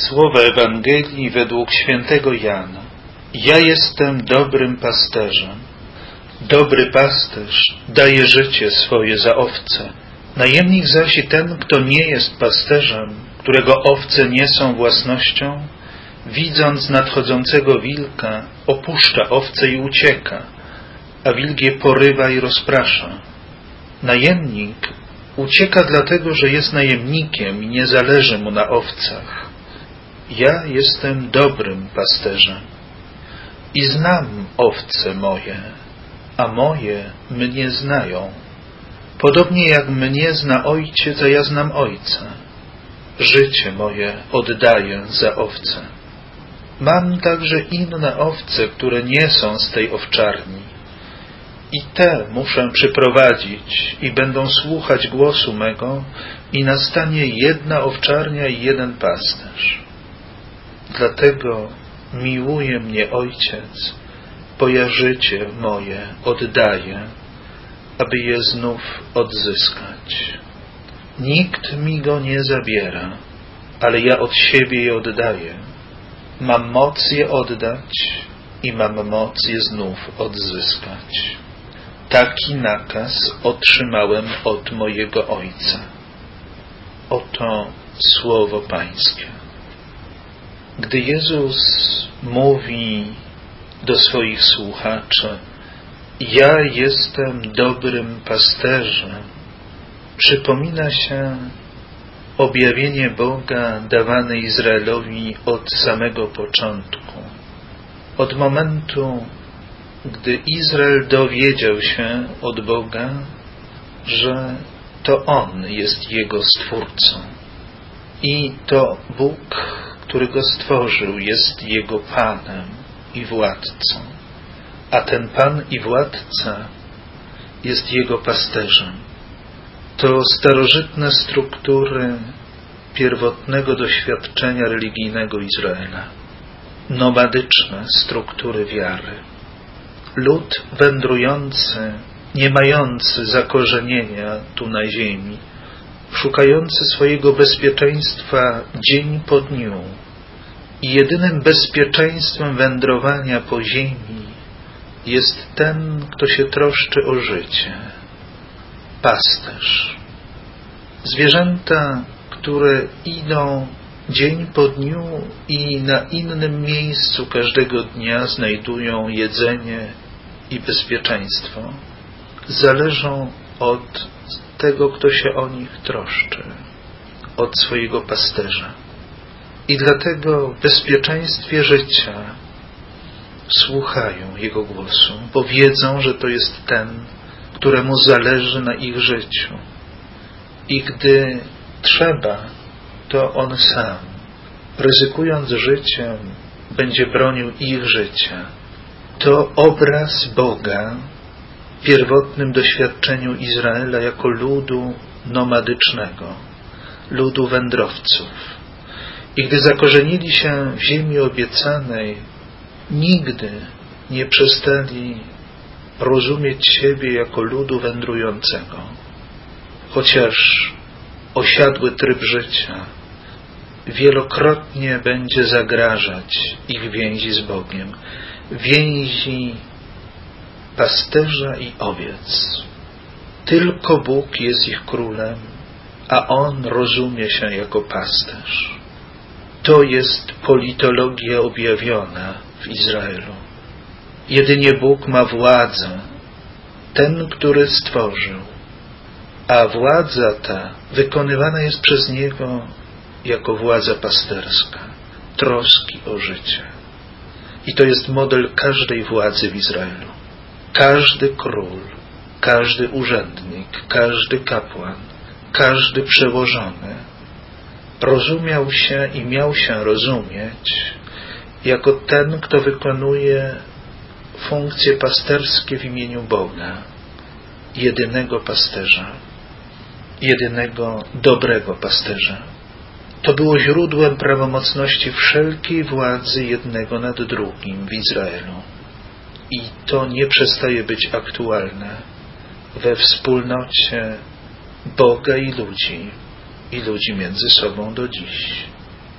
Słowa Ewangelii według świętego Jana. Ja jestem dobrym pasterzem. Dobry pasterz daje życie swoje za owce. Najemnik zaś i ten, kto nie jest pasterzem, którego owce nie są własnością, widząc nadchodzącego wilka, opuszcza owce i ucieka, a wilk je porywa i rozprasza. Najemnik ucieka dlatego, że jest najemnikiem i nie zależy mu na owcach. Ja jestem dobrym pasterzem i znam owce moje, a moje mnie znają. Podobnie jak mnie zna Ojciec, a ja znam Ojca. Życie moje oddaję za owce. Mam także inne owce, które nie są z tej owczarni. I te muszę przyprowadzić i będą słuchać głosu mego i nastanie jedna owczarnia i jeden pasterz. Dlatego miłuje mnie Ojciec, bo ja życie moje oddaję, aby je znów odzyskać. Nikt mi go nie zabiera, ale ja od siebie je oddaję. Mam moc je oddać i mam moc je znów odzyskać. Taki nakaz otrzymałem od mojego Ojca. Oto słowo Pańskie. Gdy Jezus mówi do swoich słuchaczy: ja jestem dobrym pasterzem, przypomina się objawienie Boga dawane Izraelowi od samego początku. Od momentu, gdy Izrael dowiedział się od Boga, że to On jest jego Stwórcą i to Bóg, który go stworzył, jest jego Panem i Władcą, a ten Pan i Władca jest jego pasterzem. To starożytne struktury pierwotnego doświadczenia religijnego Izraela, nomadyczne struktury wiary. Lud wędrujący, nie mający zakorzenienia tu na ziemi, szukający swojego bezpieczeństwa dzień po dniu i jedynym bezpieczeństwem wędrowania po ziemi jest ten, kto się troszczy o życie. Pasterz. Zwierzęta, które idą dzień po dniu i na innym miejscu każdego dnia znajdują jedzenie i bezpieczeństwo, zależą od tego, kto się o nich troszczy, od swojego pasterza. I dlatego w bezpieczeństwie życia słuchają Jego głosu, bo wiedzą, że to jest ten, któremu zależy na ich życiu. I gdy trzeba, to On sam, ryzykując życiem, będzie bronił ich życia. To obraz Boga w pierwotnym doświadczeniu Izraela jako ludu nomadycznego, ludu wędrowców. I gdy zakorzenili się w ziemi obiecanej, nigdy nie przestali rozumieć siebie jako ludu wędrującego. Chociaż osiadły tryb życia wielokrotnie będzie zagrażać ich więzi z Bogiem, więzi pasterza i owiec. Tylko Bóg jest ich królem, a On rozumie się jako pasterz. To jest politologia objawiona w Izraelu. Jedynie Bóg ma władzę, ten, który stworzył, a władza ta wykonywana jest przez Niego jako władza pasterska, troski o życie. I to jest model każdej władzy w Izraelu. Każdy król, każdy urzędnik, każdy kapłan, każdy przełożony rozumiał się i miał się rozumieć jako ten, kto wykonuje funkcje pasterskie w imieniu Boga, jedynego pasterza, jedynego dobrego pasterza. To było źródłem prawomocności wszelkiej władzy jednego nad drugim w Izraelu. I to nie przestaje być aktualne we wspólnocie Boga i ludzi między sobą do dziś.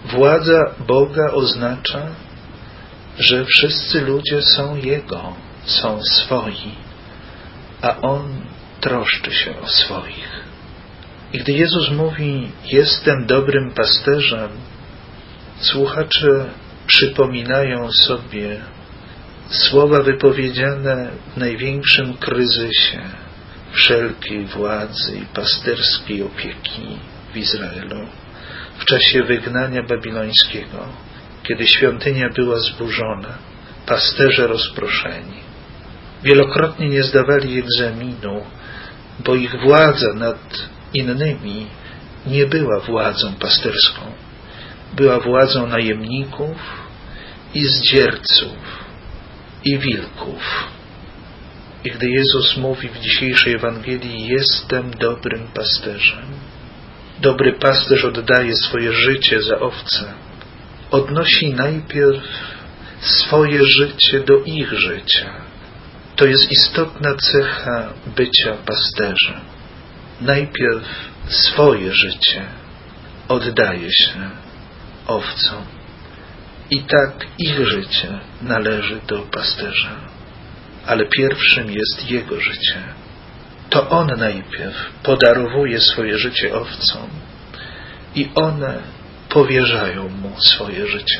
Władza Boga oznacza, że wszyscy ludzie są Jego, są swoi, a On troszczy się o swoich. I gdy Jezus mówi, jestem dobrym pasterzem, słuchacze przypominają sobie słowa wypowiedziane w największym kryzysie wszelkiej władzy i pasterskiej opieki w Izraelu, w czasie wygnania babilońskiego, kiedy świątynia była zburzona, pasterze rozproszeni. Wielokrotnie nie zdawali egzaminu, bo ich władza nad innymi nie była władzą pasterską. Była władzą najemników i zdzierców i wilków. I gdy Jezus mówi w dzisiejszej Ewangelii, jestem dobrym pasterzem, dobry pasterz oddaje swoje życie za owce, odnosi najpierw swoje życie do ich życia. To jest istotna cecha bycia pasterzem. Najpierw swoje życie oddaje się owcom. I tak ich życie należy do pasterza. Ale pierwszym jest jego życie. To on najpierw podarowuje swoje życie owcom i one powierzają mu swoje życie.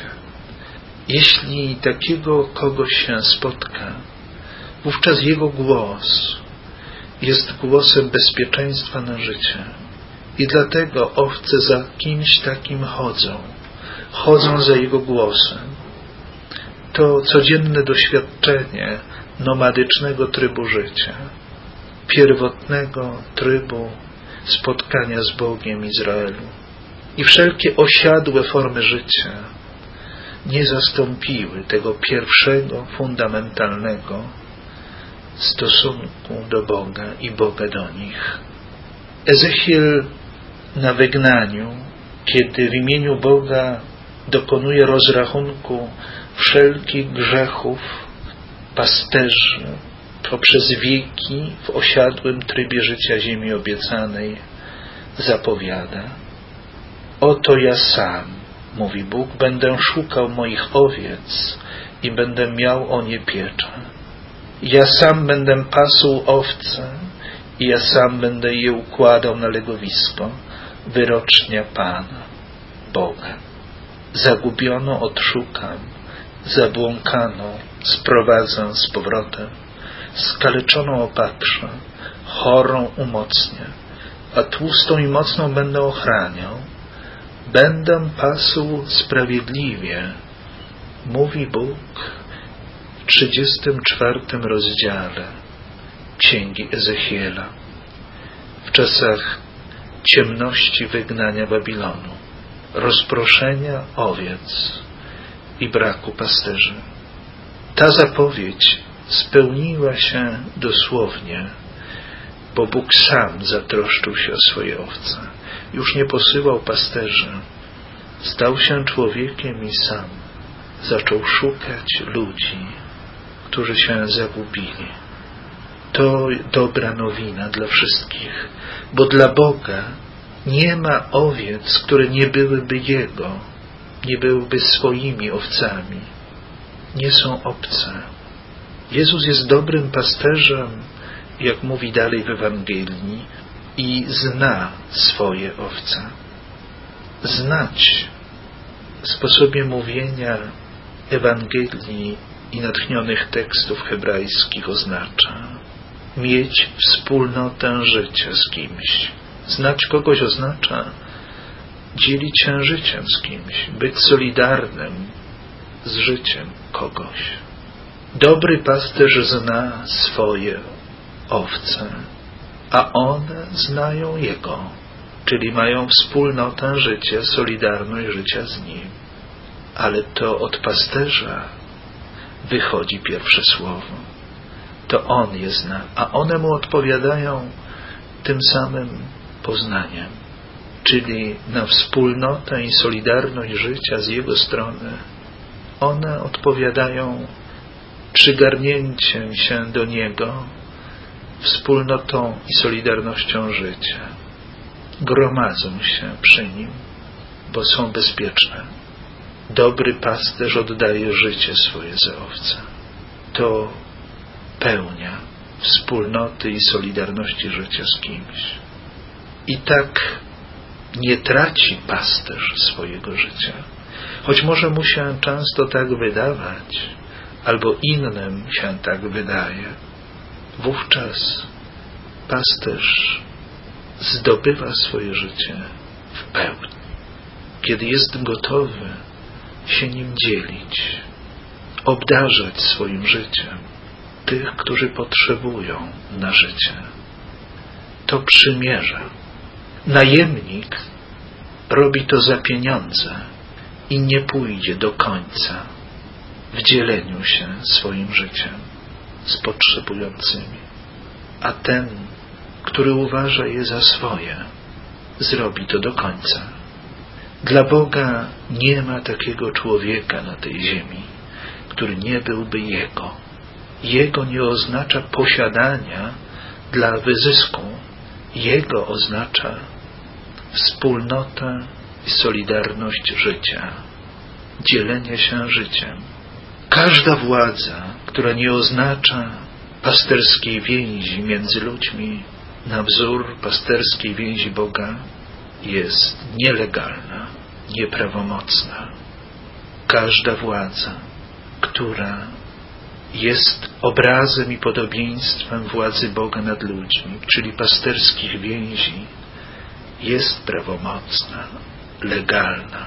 Jeśli takiego kogoś się spotka, wówczas jego głos jest głosem bezpieczeństwa na życie. I dlatego owce za kimś takim chodzą za jego głosem. To codzienne doświadczenie nomadycznego trybu życia, pierwotnego trybu spotkania z Bogiem Izraelu. I wszelkie osiadłe formy życia nie zastąpiły tego pierwszego, fundamentalnego stosunku do Boga i Boga do nich. Ezechiel na wygnaniu, kiedy w imieniu Boga dokonuje rozrachunku wszelkich grzechów pasterzy poprzez wieki w osiadłym trybie życia ziemi obiecanej, zapowiada: oto ja sam, mówi Bóg, będę szukał moich owiec i będę miał o nie pieczę. Ja sam będę pasł owce i ja sam będę je układał na legowisko, wyrocznia Pana, Boga. Zagubiono odszukam, zabłąkaną sprowadzę z powrotem, skaleczoną opatrzę, chorą umocnię, a tłustą i mocną będę ochraniał. Będę pasł sprawiedliwie, mówi Bóg w 34 rozdziale Księgi Ezechiela, w czasach ciemności wygnania Babilonu, rozproszenia owiec i braku pasterzy. Ta zapowiedź spełniła się dosłownie, bo Bóg sam zatroszczył się o swoje owce. Już nie posyłał pasterzy. Stał się człowiekiem i sam zaczął szukać ludzi, którzy się zagubili. To dobra nowina dla wszystkich, bo dla Boga nie ma owiec, które nie byłyby Jego, nie byłyby swoimi owcami. Nie są obce. Jezus jest dobrym pasterzem, jak mówi dalej w Ewangelii, i zna swoje owce. Znać w sposobie mówienia Ewangelii i natchnionych tekstów hebrajskich oznacza mieć wspólnotę życia z kimś. Znać kogoś oznacza dzielić się życiem z kimś, być solidarnym z życiem kogoś. Dobry pasterz zna swoje owce, a one znają Jego, czyli mają wspólnotę życia, solidarność życia z Nim. Ale to od pasterza wychodzi pierwsze słowo. To On je zna, a one Mu odpowiadają tym samym poznaniem, czyli na wspólnotę i solidarność życia z Jego strony. One odpowiadają przygarnięciem się do Niego, wspólnotą i solidarnością życia. Gromadzą się przy Nim, bo są bezpieczne. Dobry pasterz oddaje życie swoje za owce. To pełnia wspólnoty i solidarności życia z kimś. I tak nie traci pasterz swojego życia, choć może mu się często tak wydawać, albo innym się tak wydaje. Wówczas pasterz zdobywa swoje życie w pełni, kiedy jest gotowy się nim dzielić, obdarzać swoim życiem tych, którzy potrzebują na życie. To przymierze. Najemnik robi to za pieniądze i nie pójdzie do końca w dzieleniu się swoim życiem z potrzebującymi. A ten, który uważa je za swoje, zrobi to do końca. Dla Boga nie ma takiego człowieka na tej ziemi, który nie byłby Jego. Jego nie oznacza posiadania dla wyzysku. Jego oznacza wspólnotę i solidarność życia, dzielenie się życiem. Każda władza, która nie oznacza pasterskiej więzi między ludźmi na wzór pasterskiej więzi Boga, jest nielegalna, nieprawomocna. Każda władza, która jest obrazem i podobieństwem władzy Boga nad ludźmi, czyli pasterskich więzi, jest prawomocna, legalna.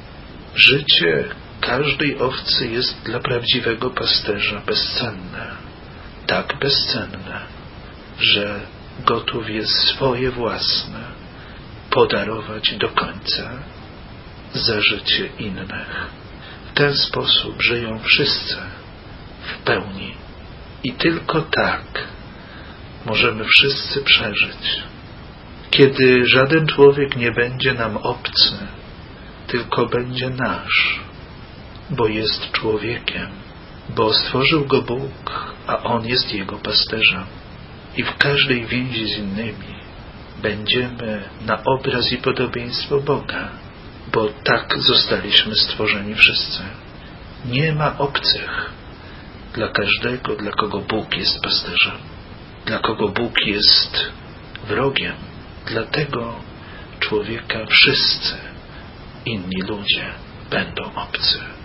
Życie każdej owcy jest dla prawdziwego pasterza bezcenne. Tak bezcenne, że gotów jest swoje własne podarować do końca za życie innych. W ten sposób żyją wszyscy w pełni. I tylko tak możemy wszyscy przeżyć. Kiedy żaden człowiek nie będzie nam obcy, tylko będzie nasz, bo jest człowiekiem, bo stworzył go Bóg, a On jest Jego pasterzem. I w każdej więzi z innymi będziemy na obraz i podobieństwo Boga, bo tak zostaliśmy stworzeni wszyscy. Nie ma obcych dla każdego, dla kogo Bóg jest pasterzem, dla kogo Bóg jest wrogiem. Dla tego człowieka wszyscy inni ludzie będą obcy.